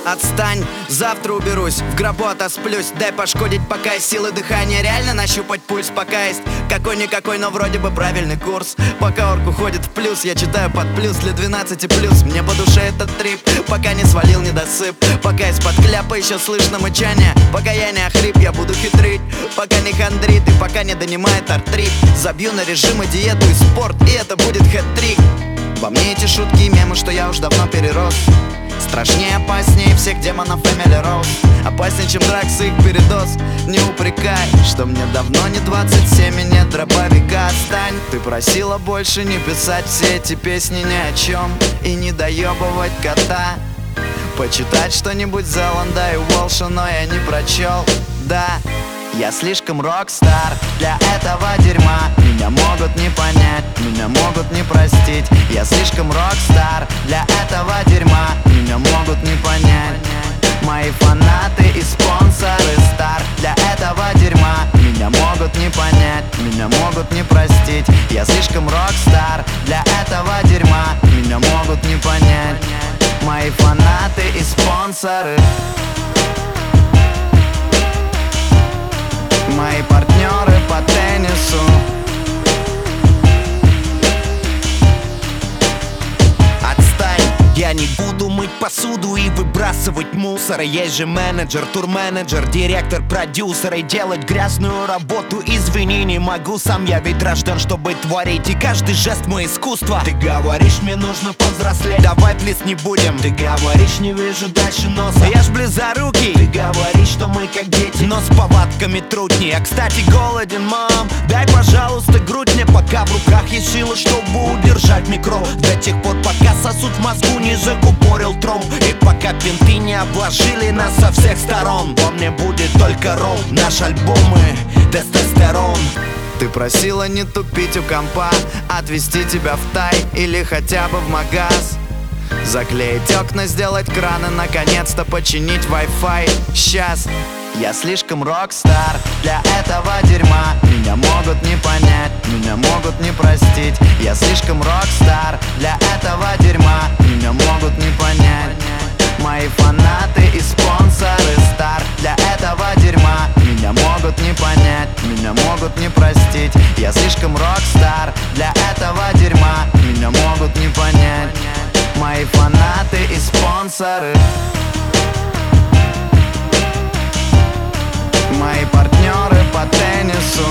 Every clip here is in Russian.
Отстань, завтра уберусь, в гробу отосплюсь. Дай пошкодить, пока есть силы дыхания. Реально нащупать пульс, пока есть какой-никакой, но вроде бы правильный курс. Пока орк уходит в плюс, я читаю под плюс для 12 плюс. Мне по душе этот трип, пока не свалил недосып. Пока из-под кляпа еще слышно мычание. Пока я не охрип, я буду хитрить. Пока не хандрит и пока не донимает артрит. Забью на режимы, диету и спорт, и это будет хэт-трик. Во мне эти шутки и мемы, что я уж давно перерос. Страшнее, опаснее всех демонов Эмили Роуз. Опаснее, чем дракс и их передоз. Не упрекай, что мне давно не 27 и нет дробовика. Отстань, ты просила больше не писать все эти песни ни о чем и не доебывать кота. Почитать что-нибудь Зеланда и Уолша, но я не прочел. Да, я слишком рок-стар для этого дерьма. Меня могут не понять, меня могут не простить. Я слишком рок-стар для этого дерьма. Меня могут не понять мои фанаты и спонсоры стар для этого дерьма. Меня могут не понять, меня могут не простить. Я слишком рок-стар для этого дерьма. Меня могут не понять мои фанаты и спонсоры. Мои партнеры по теннису. Отстань, я не буду мыть посуду и выбрасывать мусор. Есть же менеджер, турменеджер, директор, продюсер. И делать грязную работу, извини, не могу сам. Я ведь рожден, чтобы творить, и каждый жест мой искусство. Ты говоришь, мне нужно повзрослеть, давай плес не будем. Ты говоришь, не вижу дальше носа, я ж близорукий. Ты говоришь, что мы как дети, но с повадками трудней. Я, кстати, голоден, мам, дай, пожалуйста, грудь мне, пока в руках есть сила, чтобы удержать микро. До тех пор, пока сосуд в мозгу не закупорил тромб, и пока бинты не обложили нас со всех сторон. Во мне будет только ром, наш альбом и тестостерон. Ты просила не тупить у компа, отвезти тебя в Тай или хотя бы в магаз. Заклеить окна, сделать краны, наконец-то починить Wi-Fi. Сейчас я слишком рок-стар для этого дерьма. Меня могут не понять, меня могут не простить. Я слишком рок-стар для этого дерьма. Меня могут не понять мои фанаты и спонсоры стар для этого дерьма. Меня могут не понять, меня могут не простить. Я слишком рок-стар для этого дерьма. Меня могут не понять мои фанаты и спонсоры. Мои партнеры по теннису.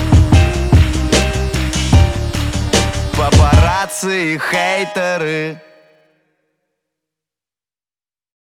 Папарацци и хейтеры.